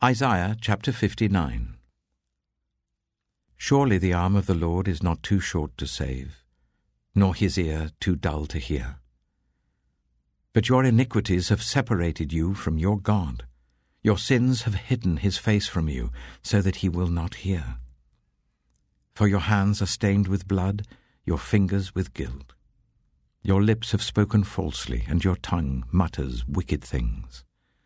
Isaiah chapter 59. Surely the arm of the Lord is not too short to save, nor his ear too dull to hear. But your iniquities have separated you from your God. Your sins have hidden his face from you, so that he will not hear. For your hands are stained with blood, your fingers with guilt. Your lips have spoken falsely, and your tongue mutters wicked things.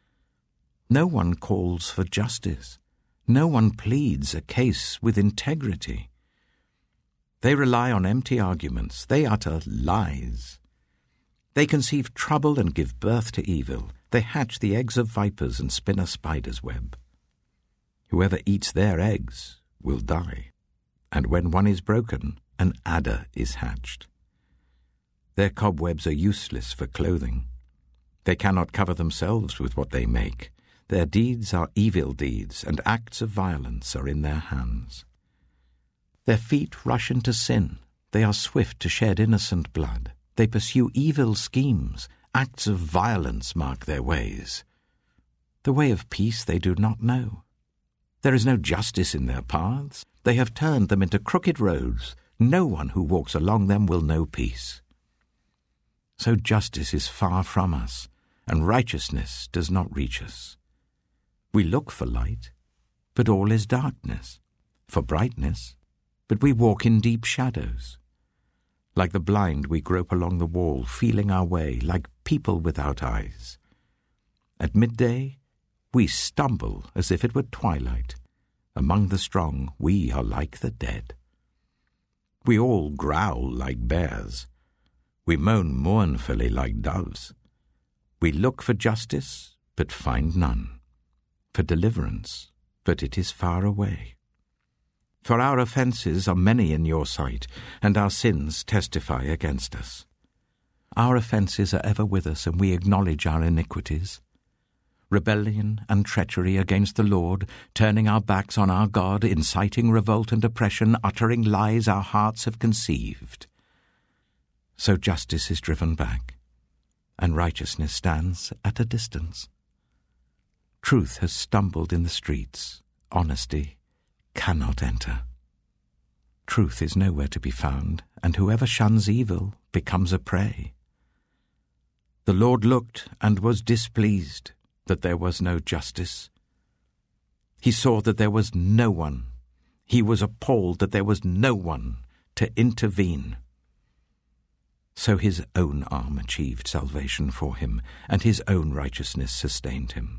No one calls for justice. No one pleads a case with integrity. They rely on empty arguments. They utter lies. They conceive trouble and give birth to evil. They hatch the eggs of vipers and spin a spider's web. Whoever eats their eggs will die, and when one is broken, an adder is hatched. Their cobwebs are useless for clothing. They cannot cover themselves with what they make. Their deeds are evil deeds, and acts of violence are in their hands. Their feet rush into sin. They are swift to shed innocent blood. They pursue evil schemes. Acts of violence mark their ways. The way of peace they do not know. There is no justice in their paths. They have turned them into crooked roads. No one who walks along them will know peace. So justice is far from us, and righteousness does not reach us. We look for light, but all is darkness, for brightness, but we walk in deep shadows. Like the blind we grope along the wall, feeling our way, like people without eyes. At midday we stumble as if it were twilight. Among the strong we are like the dead. We all growl like bears. We moan mournfully like doves. We look for justice, but find none. For deliverance, but it is far away. For our offences are many in your sight, and our sins testify against us. Our offences are ever with us, and we acknowledge our iniquities. Rebellion and treachery against the Lord, turning our backs on our God, inciting revolt and oppression, uttering lies our hearts have conceived. So justice is driven back, and righteousness stands at a distance. Truth has stumbled in the streets. Honesty cannot enter. Truth is nowhere to be found, and whoever shuns evil becomes a prey. The Lord looked and was displeased that there was no justice. He saw that there was no one. He was appalled that there was no one to intervene. So his own arm achieved salvation for him, and his own righteousness sustained him.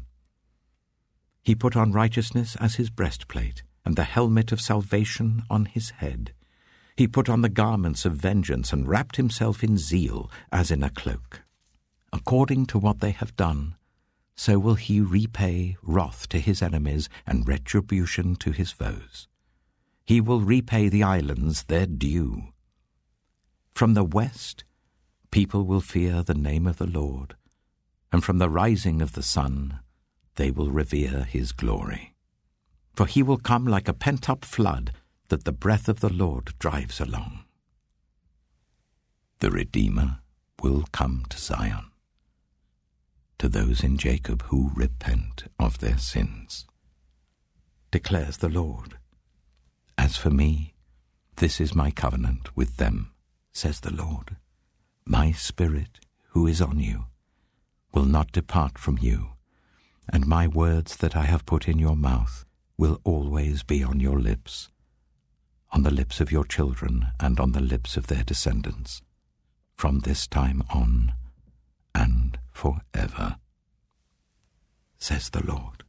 He put on righteousness as his breastplate, and the helmet of salvation on his head. He put on the garments of vengeance, and wrapped himself in zeal as in a cloak. According to what they have done, so will he repay wrath to his enemies and retribution to his foes. He will repay the islands their due. From the west, people will fear the name of the Lord, and from the rising of the sun, they will revere his glory. For he will come like a pent-up flood that the breath of the Lord drives along. The Redeemer will come to Zion, to those in Jacob who repent of their sins. Declares the Lord, "As for me, this is my covenant with them, says the Lord. My Spirit, who is on you, will not depart from you, and my words that I have put in your mouth will always be on your lips, on the lips of your children and on the lips of their descendants, from this time on and forever, says the Lord."